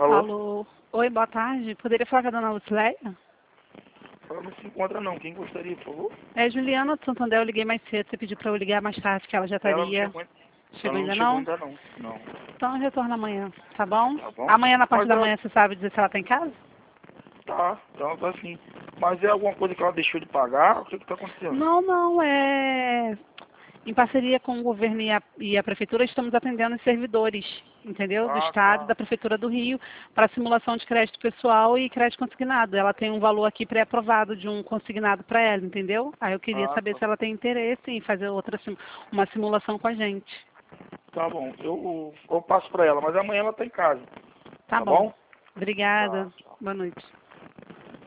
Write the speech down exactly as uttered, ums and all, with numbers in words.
Alô? Alô. Oi, boa tarde. Poderia falar com a dona Lucileia? Ela não se encontra não. Quem gostaria, por favor? É Juliana do Santander, eu liguei mais cedo. Você pediu para eu ligar mais tarde, que ela já Ela não estaria. chegou, ainda- Chegou ela não ainda chegou não? ainda não. Não. Então eu retorno amanhã, tá bom? Tá bom? Amanhã na parte Mas da ela manhã você sabe dizer se ela tá em casa? tá, então tá assim. Mas é alguma coisa que ela deixou de pagar? O que que tá acontecendo? Não, não, é... Em parceria com o governo e a, e a prefeitura, estamos atendendo os servidores, entendeu? Do Ah, Estado e tá. da Prefeitura do Rio, para simulação de crédito pessoal e crédito consignado. Ela tem um valor aqui pré-aprovado de um consignado para ela, entendeu? Aí eu queria Ah, saber tá. se ela tem interesse em fazer outra sim- uma simulação com a gente. Tá bom. Eu, eu passo pra ela, mas amanhã ela tá em casa. Tá Tá bom. bom? Obrigada. Tá. Boa noite.